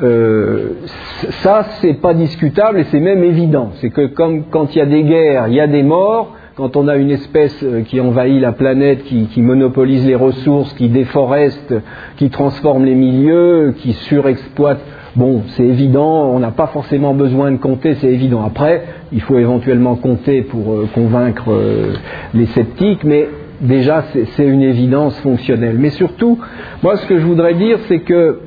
Ça, c'est pas discutable et c'est même évident. C'est que comme quand il y a des guerres, il y a des morts. Quand on a une espèce qui envahit la planète, qui monopolise les ressources, qui déforeste, qui transforme les milieux, qui surexploite. Bon, c'est évident, on n'a pas forcément besoin de compter, c'est évident. Après, il faut éventuellement compter pour convaincre les sceptiques, mais déjà, c'est une évidence fonctionnelle. Mais surtout, moi, ce que je voudrais dire, c'est que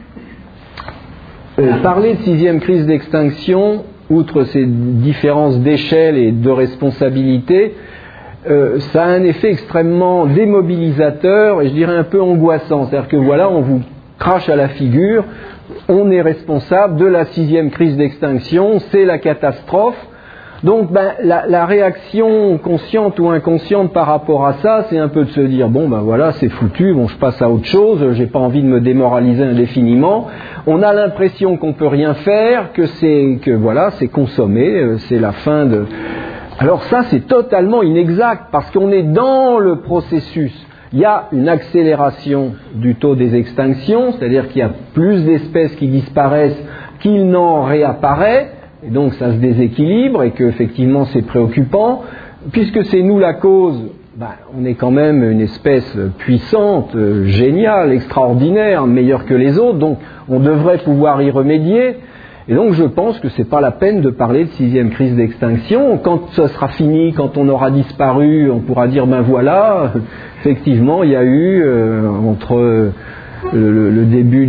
parler de 6e crise d'extinction, outre ces différences d'échelle et de responsabilité, ça a un effet extrêmement démobilisateur et je dirais un peu angoissant. C'est-à-dire que voilà, on vous crache à la figure, on est responsable de la 6e crise d'extinction, c'est la catastrophe. Donc la réaction consciente ou inconsciente par rapport à ça, c'est un peu de se dire voilà, c'est foutu, je passe à autre chose, j'ai pas envie de me démoraliser indéfiniment. On a l'impression qu'on peut rien faire, que c'est consommé, c'est la fin de. Alors ça, c'est totalement inexact parce qu'on est dans le processus. Il y a une accélération du taux des extinctions, c'est-à-dire qu'il y a plus d'espèces qui disparaissent qu'il n'en réapparaît. Et donc ça se déséquilibre et qu'effectivement c'est préoccupant. Puisque c'est nous la cause, on est quand même une espèce puissante, géniale, extraordinaire, meilleure que les autres, donc on devrait pouvoir y remédier. Et donc je pense que c'est pas la peine de parler de 6e crise d'extinction. Quand ce sera fini, quand on aura disparu, on pourra dire voilà, effectivement il y a eu entre le début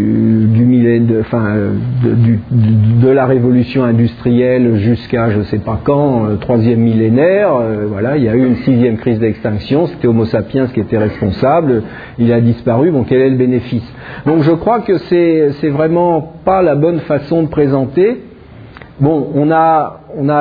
de la révolution industrielle jusqu'à je ne sais pas quand, troisième millénaire, voilà, il y a eu une 6e crise d'extinction, c'était Homo sapiens qui était responsable, il a disparu, bon quel est le bénéfice? Donc je crois que c'est vraiment pas la bonne façon de présenter. Bon, on a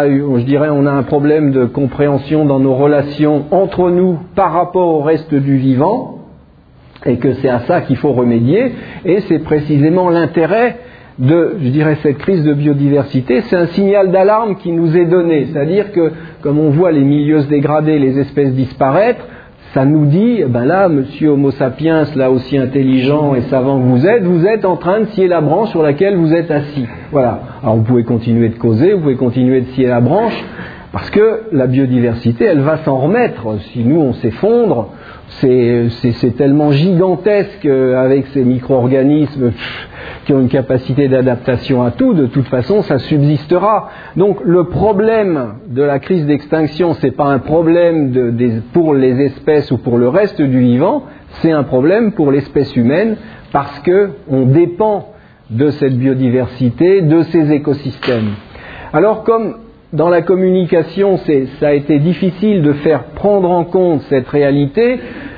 un problème de compréhension dans nos relations entre nous par rapport au reste du vivant, et que c'est à ça qu'il faut remédier, et c'est précisément l'intérêt de, cette crise de biodiversité. C'est un signal d'alarme qui nous est donné, c'est-à-dire que, comme on voit les milieux se dégrader, les espèces disparaître, ça nous dit, ben là, monsieur Homo sapiens, là aussi intelligent et savant que vous êtes en train de scier la branche sur laquelle vous êtes assis. Voilà. Alors vous pouvez continuer de causer, vous pouvez continuer de scier la branche, parce que la biodiversité, elle va s'en remettre. Si nous, on s'effondre, c'est tellement gigantesque avec ces micro-organismes qui ont une capacité d'adaptation à tout, de toute façon, ça subsistera. Donc le problème de la crise d'extinction, c'est pas un problème pour les espèces ou pour le reste du vivant, c'est un problème pour l'espèce humaine, parce que on dépend de cette biodiversité, de ces écosystèmes. Alors comme dans la communication, ça a été difficile de faire prendre en compte cette réalité,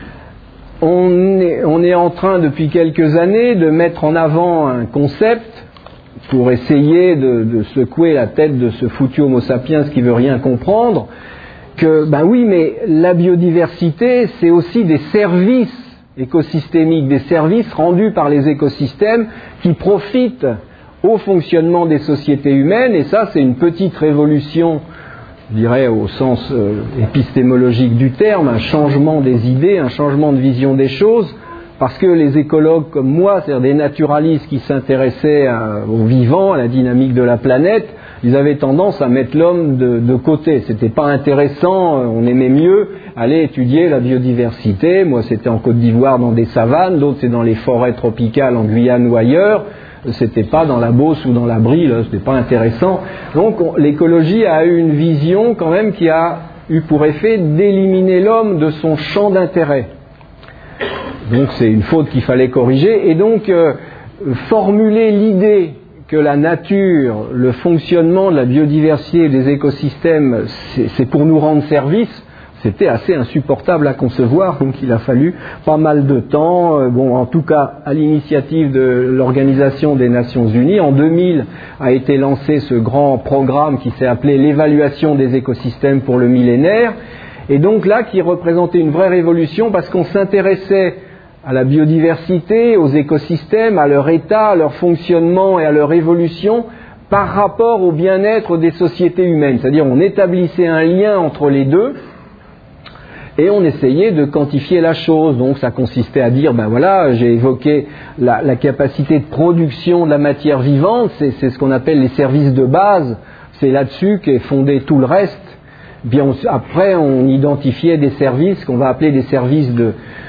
on est en train depuis quelques années de mettre en avant un concept pour essayer de secouer la tête de ce foutu Homo sapiens qui veut rien comprendre, que ben oui, mais la biodiversité, c'est aussi des services écosystémiques, des services rendus par les écosystèmes qui profitent au fonctionnement des sociétés humaines, et ça c'est une petite révolution, je dirais au sens épistémologique du terme, un changement des idées, un changement de vision des choses, parce que les écologues comme moi, c'est-à-dire des naturalistes qui s'intéressaient au vivant, à la dynamique de la planète, ils avaient tendance à mettre l'homme de côté. C'était pas intéressant, on aimait mieux aller étudier la biodiversité. Moi c'était en Côte d'Ivoire dans des savanes, d'autres c'est dans les forêts tropicales en Guyane ou ailleurs. C'était pas dans la Beauce ou dans la Brie, là, c'était pas intéressant. Donc l'écologie a eu une vision quand même qui a eu pour effet d'éliminer l'homme de son champ d'intérêt. Donc c'est une faute qu'il fallait corriger, et donc formuler l'idée que la nature, le fonctionnement de la biodiversité et des écosystèmes, c'est pour nous rendre service, c'était assez insupportable à concevoir, donc il a fallu pas mal de temps, en tout cas à l'initiative de l'Organisation des Nations Unies. En 2000 a été lancé ce grand programme qui s'est appelé l'évaluation des écosystèmes pour le millénaire, et donc là qui représentait une vraie révolution parce qu'on s'intéressait à la biodiversité, aux écosystèmes, à leur état, à leur fonctionnement et à leur évolution par rapport au bien-être des sociétés humaines. C'est-à-dire on établissait un lien entre les deux, et on essayait de quantifier la chose. Donc ça consistait à dire, ben voilà, j'ai évoqué la capacité de production de la matière vivante, c'est ce qu'on appelle les services de base, c'est là-dessus qu'est fondé tout le reste. Bien, après on identifiait des services qu'on va appeler des services de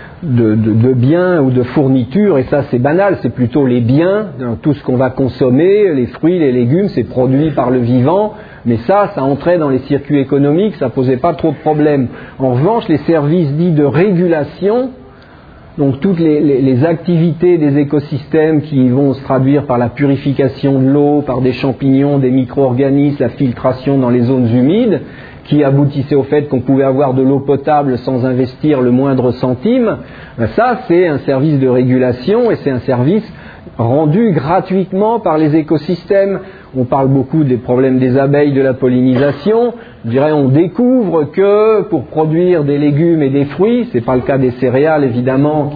biens ou de fournitures, et ça c'est banal, c'est plutôt les biens, tout ce qu'on va consommer, les fruits, les légumes, c'est produit par le vivant, mais ça entrait dans les circuits économiques, ça posait pas trop de problèmes. En revanche, les services dits de régulation, donc toutes les activités des écosystèmes qui vont se traduire par la purification de l'eau, par des champignons, des micro-organismes, la filtration dans les zones humides, qui aboutissait au fait qu'on pouvait avoir de l'eau potable sans investir le moindre centime, ça c'est un service de régulation, et c'est un service rendu gratuitement par les écosystèmes. On parle beaucoup des problèmes des abeilles, de la pollinisation. Je dirais, on découvre que pour produire des légumes et des fruits, c'est pas le cas des céréales évidemment,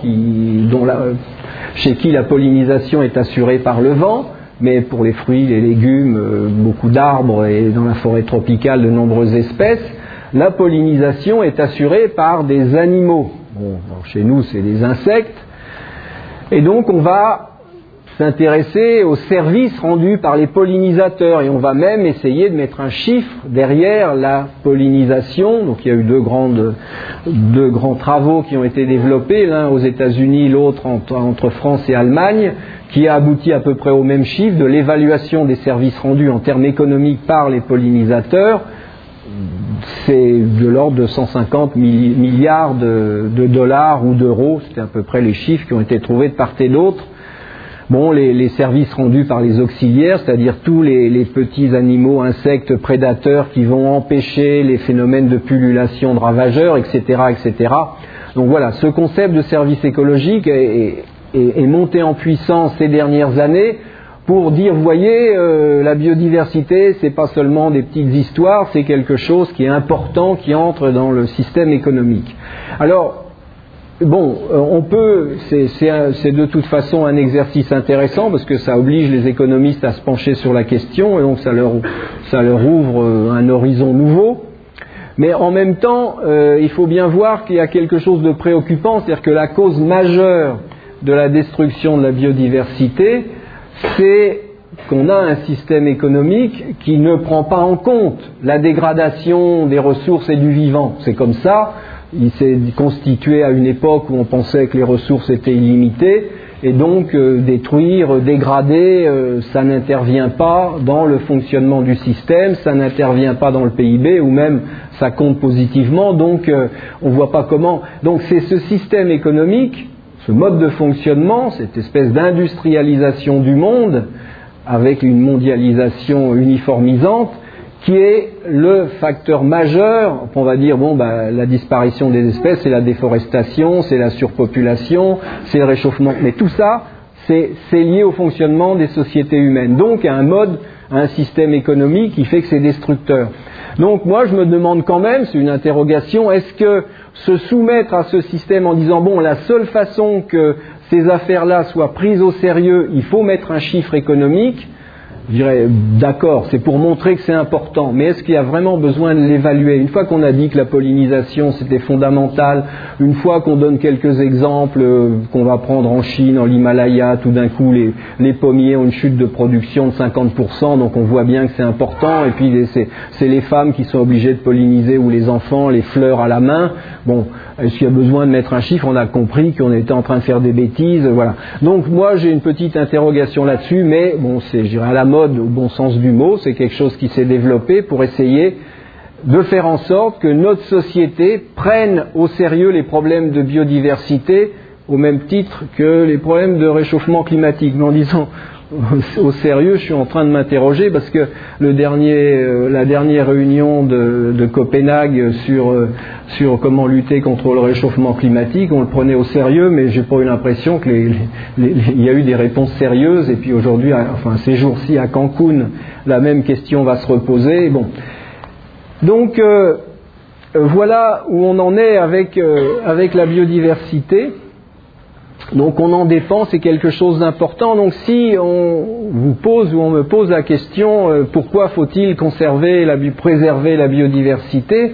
chez qui la pollinisation est assurée par le vent, mais pour les fruits, les légumes, beaucoup d'arbres et dans la forêt tropicale de nombreuses espèces, la pollinisation est assurée par des animaux. Bon, chez nous c'est des insectes, et donc on va s'intéresser aux services rendus par les pollinisateurs, et on va même essayer de mettre un chiffre derrière la pollinisation. Donc il y a eu deux grands travaux qui ont été développés, l'un aux États-Unis, l'autre entre France et Allemagne, qui a abouti à peu près au même chiffre de l'évaluation des services rendus en termes économiques par les pollinisateurs. c'est de l'ordre de 150 milliards de dollars ou d'euros, c'était à peu près les chiffres qui ont été trouvés de part et d'autre. Bon, les services rendus par les auxiliaires, c'est-à-dire tous les petits animaux, insectes, prédateurs qui vont empêcher les phénomènes de pullulation de ravageurs, etc., etc. Donc voilà, ce concept de service écologique est monté en puissance ces dernières années pour dire, vous voyez, la biodiversité, c'est pas seulement des petites histoires, c'est quelque chose qui est important, qui entre dans le système économique. Alors, bon, on peut, c'est de toute façon un exercice intéressant parce que ça oblige les économistes à se pencher sur la question et donc ça leur ouvre un horizon nouveau. Mais en même temps, il faut bien voir qu'il y a quelque chose de préoccupant, c'est-à-dire que la cause majeure de la destruction de la biodiversité, c'est qu'on a un système économique qui ne prend pas en compte la dégradation des ressources et du vivant. C'est comme ça. Il s'est constitué à une époque où on pensait que les ressources étaient illimitées et donc détruire, dégrader, ça n'intervient pas dans le fonctionnement du système, ça n'intervient pas dans le PIB ou même ça compte positivement, donc on ne voit pas comment. Donc c'est ce système économique, ce mode de fonctionnement, cette espèce d'industrialisation du monde avec une mondialisation uniformisante qui est le facteur majeur. On va dire, bon, la disparition des espèces, c'est la déforestation, c'est la surpopulation, c'est le réchauffement. Mais tout ça, c'est lié au fonctionnement des sociétés humaines. Donc, à un système économique qui fait que c'est destructeur. Donc, moi, je me demande quand même, c'est une interrogation, est-ce que se soumettre à ce système en disant, bon, la seule façon que ces affaires-là soient prises au sérieux, il faut mettre un chiffre économique. Je dirais, d'accord, c'est pour montrer que c'est important, mais est-ce qu'il y a vraiment besoin de l'évaluer? Une fois qu'on a dit que la pollinisation c'était fondamental, une fois qu'on donne quelques exemples qu'on va prendre en Chine, en l'Himalaya, tout d'un coup les pommiers ont une chute de production de 50%, donc on voit bien que c'est important, et puis c'est les femmes qui sont obligées de polliniser ou les enfants, les fleurs à la main. Bon, est-ce qu'il y a besoin de mettre un chiffre? On a compris qu'on était en train de faire des bêtises, voilà. Donc moi j'ai une petite interrogation là-dessus, mais bon, c'est, je dirais, à la mode au bon sens du mot, c'est quelque chose qui s'est développé pour essayer de faire en sorte que notre société prenne au sérieux les problèmes de biodiversité au même titre que les problèmes de réchauffement climatique. Mais en disant au sérieux, je suis en train de m'interroger parce que la dernière réunion de Copenhague sur comment lutter contre le réchauffement climatique, on le prenait au sérieux, mais j'ai pas eu l'impression que il y a eu des réponses sérieuses. Et puis aujourd'hui, enfin ces jours-ci à Cancun, la même question va se reposer. Bon, donc voilà où on en est avec la biodiversité. Donc on en dépend, c'est quelque chose d'important. Donc si on vous pose ou on me pose la question pourquoi faut-il préserver la biodiversité,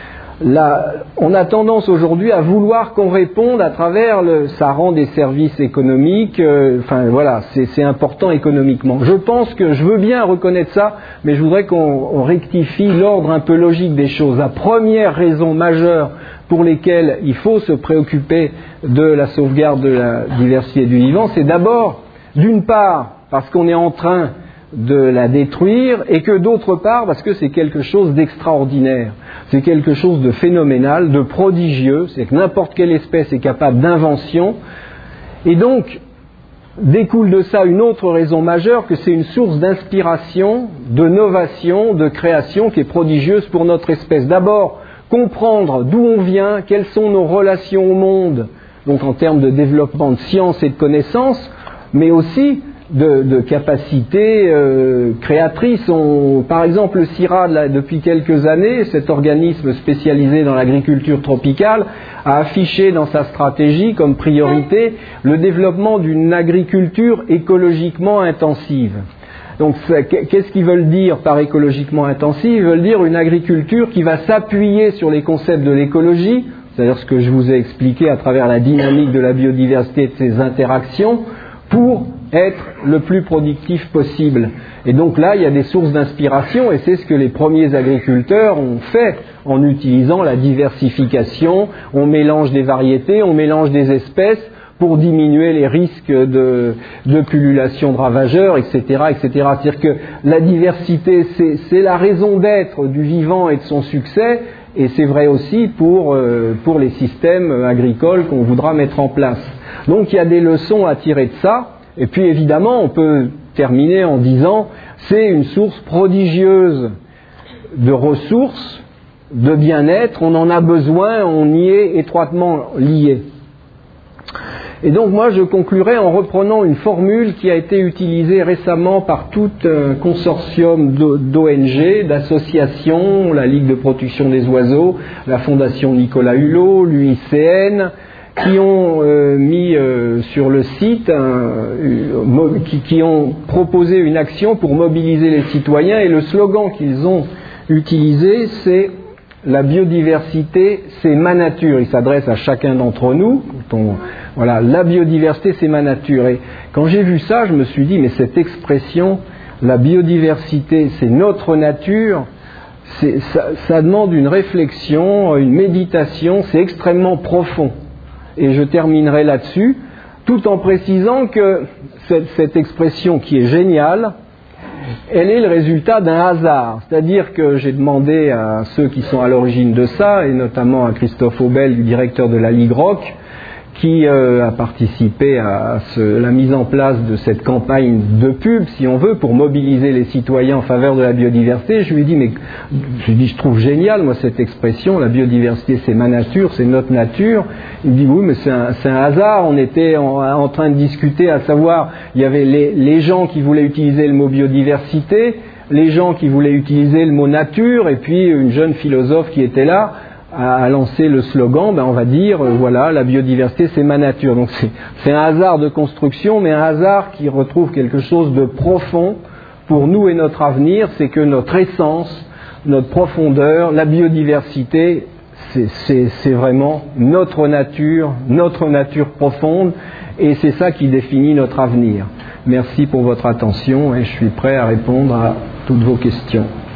on a tendance aujourd'hui à vouloir qu'on réponde à travers ça rend des services économiques, enfin voilà, c'est important économiquement. Je pense que je veux bien reconnaître ça, mais je voudrais qu'on rectifie l'ordre un peu logique des choses. La première raison majeure pour lesquelles il faut se préoccuper de la sauvegarde de la diversité du vivant, c'est d'abord, d'une part, parce qu'on est en train de la détruire, et que d'autre part, parce que c'est quelque chose d'extraordinaire, c'est quelque chose de phénoménal, de prodigieux, c'est que n'importe quelle espèce est capable d'invention, et donc découle de ça une autre raison majeure, que c'est une source d'inspiration, de novation, de création qui est prodigieuse pour notre espèce. D'abord, comprendre d'où on vient, quelles sont nos relations au monde, donc en termes de développement de science et de connaissances, mais aussi de capacités créatrices. Par exemple, le CIRAD, depuis quelques années, cet organisme spécialisé dans l'agriculture tropicale, a affiché dans sa stratégie comme priorité le développement d'une agriculture écologiquement intensive. Donc, qu'est-ce qu'ils veulent dire par écologiquement intensive? Ils veulent dire une agriculture qui va s'appuyer sur les concepts de l'écologie, c'est-à-dire ce que je vous ai expliqué à travers la dynamique de la biodiversité et de ses interactions, pour être le plus productif possible. Et donc là, il y a des sources d'inspiration, et c'est ce que les premiers agriculteurs ont fait en utilisant la diversification. On mélange des variétés, on mélange des espèces pour diminuer les risques de pullulation de ravageurs, etc., etc. C'est-à-dire que la diversité, c'est la raison d'être du vivant et de son succès, et c'est vrai aussi pour les systèmes agricoles qu'on voudra mettre en place. Donc il y a des leçons à tirer de ça, et puis évidemment on peut terminer en disant c'est une source prodigieuse de ressources, de bien-être, on en a besoin, on y est étroitement lié. Et donc moi je conclurai en reprenant une formule qui a été utilisée récemment par tout un consortium d'ONG, d'associations, la Ligue de protection des oiseaux, la Fondation Nicolas Hulot, l'UICN, qui ont mis sur le site, qui ont proposé une action pour mobiliser les citoyens, et le slogan qu'ils ont utilisé c'est « La biodiversité, c'est ma nature ». Il s'adresse à chacun d'entre nous. Voilà, la biodiversité, c'est ma nature. Et quand j'ai vu ça, je me suis dit, mais cette expression, la biodiversité, c'est notre nature, ça demande une réflexion, une méditation, c'est extrêmement profond. Et je terminerai là-dessus, tout en précisant que cette expression qui est géniale, elle est le résultat d'un hasard. C'est-à-dire que j'ai demandé à ceux qui sont à l'origine de ça, et notamment à Christophe Aubel, du directeur de la Ligue Rock, qui a participé à la mise en place de cette campagne de pub, si on veut, pour mobiliser les citoyens en faveur de la biodiversité. Je lui ai dit, je trouve génial, moi, cette expression, la biodiversité, c'est ma nature, c'est notre nature. Il me dit, oui, mais c'est un hasard. On était en train de discuter, à savoir, il y avait les gens qui voulaient utiliser le mot biodiversité, les gens qui voulaient utiliser le mot nature, et puis une jeune philosophe qui était là, a lancé le slogan, on va dire, voilà, la biodiversité c'est ma nature. Donc c'est un hasard de construction, mais un hasard qui retrouve quelque chose de profond pour nous et notre avenir, c'est que notre essence, notre profondeur, la biodiversité, c'est vraiment notre nature profonde, et c'est ça qui définit notre avenir. Merci pour votre attention, et je suis prêt à répondre à toutes vos questions.